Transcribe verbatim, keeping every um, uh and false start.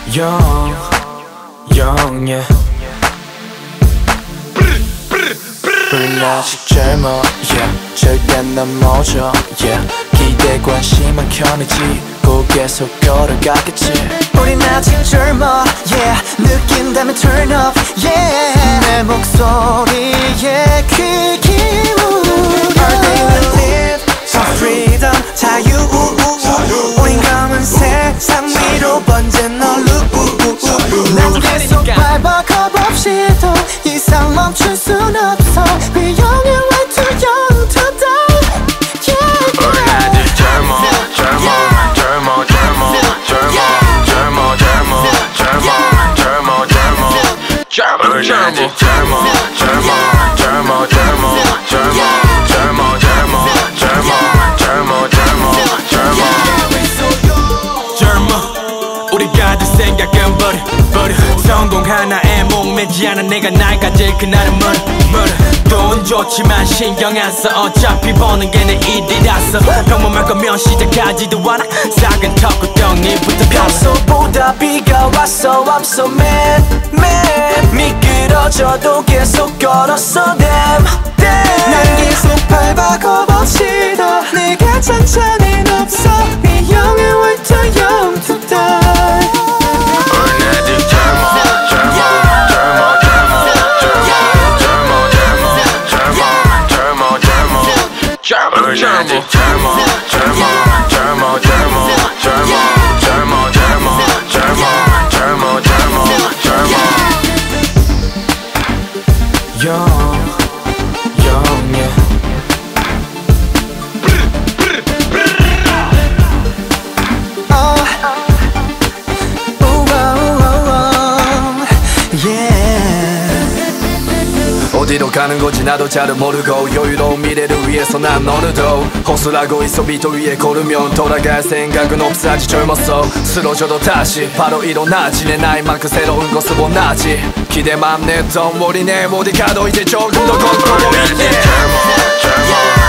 Young, young, yeah. 우린 아직 젊어, yeah. 절대 넌 멎어, yeah. 기대 관심은 견해지고 계속 걸어가겠지. 우린 아직 젊어, yeah. 느낀다면 turn up, yeah. 내 목소리에 귀 기울여. Our daily live for freedom, 자유. 우린 검은 세상 위로 번진 널루. 난 계속 밟아 겁없이도 이상 멈출 순 없어. We young and way too young to die, yeah. 우린 아직 젊어, 젊어, 젊어, 젊어, 젊어, 젊어, 젊어, 젊어, 젊어, 젊어. 우린 아직 젊어, 젊어, 젊어, 젊어, 젊어, 젊어, 젊어, 젊어, 젊어, 젊어, 젊어. 젊어 우리가 들 생각은 버려 버려 성공 하나에 목매지 않아 내가 날 가질 그날은 멀어 멀어 돈 좋지만 신경 안 써 어차피 버는 게 내 일이라서 평범할 거면 시작하지도 않아 작은 턱구 떡잎부터 평소보다 비가 왔어 I'm so mad, mad. 미끄러져도 계속 걸었어 damn, damn. 난 계속 밟아 겁없이도 네가 천천히 없어 We young and way too young to die. 우린 아직 젊어, 젊어, 젊어, 젊어, 젊어, 젊어, 젊어, 젊어, 젊어, 젊어. 우린 아직 젊어, 젊어, 젊어, 젊어, 젊어, 젊어, 젊어, 젊어, 젊어, 젊어, 젊어. Young, young, yeah. 어디로 가는 건지 나도 잘 모르고 여유로운 미래를 위해서 난 오늘도 호소하고 있어 비도 위에 걸으면 돌아갈 생각은 없어 아직 젊었어 쓰러져도 다시 바로 일어나지 내 나이만큼 새로운 것을 원하지 기대만 했던 우리 내 모두 가도 이제 조금 더 걷고 있네. 젊어, 젊어.